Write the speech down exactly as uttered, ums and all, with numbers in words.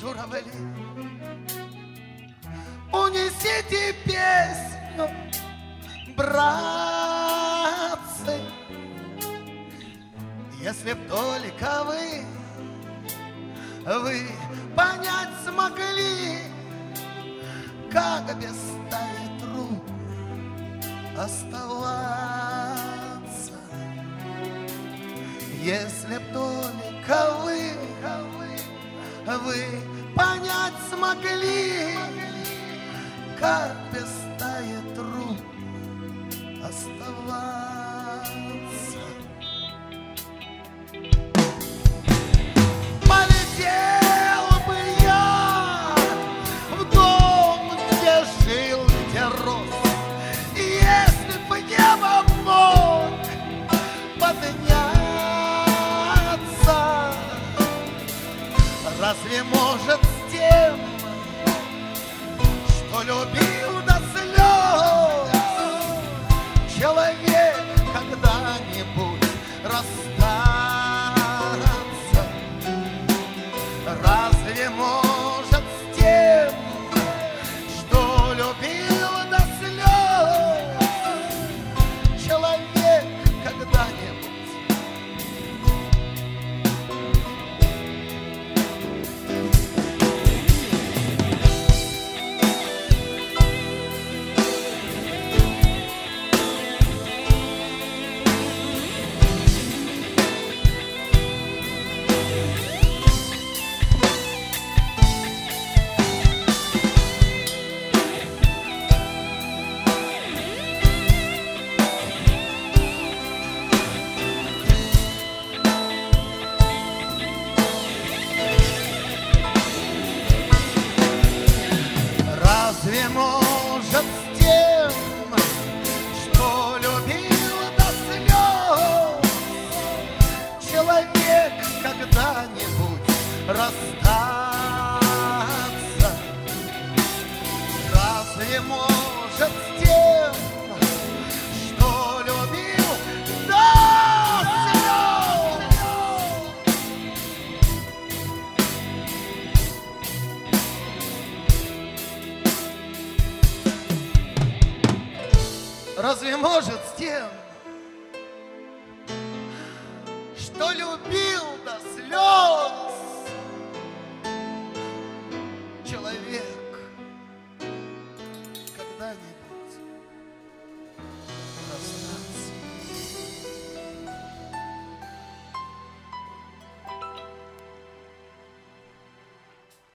журавли, унесите песню, братцы, если б только вы, вы понять смогли, как без стаи труб оставаться. Если б только вы, вы понять смогли, как без стаи труб оставаться. Полетел бы я в дом, где жил, где рос, если бы небо мог подняться. Разве может с тем, что любил до слез, человек когда-нибудь расстаться? Разве может с тем, что любил до слез, человек когда-нибудь? Разве может с тем, что любил до слез, человек когда-нибудь расстаться? Разве может с тем, что любил до слез, разве может с тем, что любил до слез, человек когда-нибудь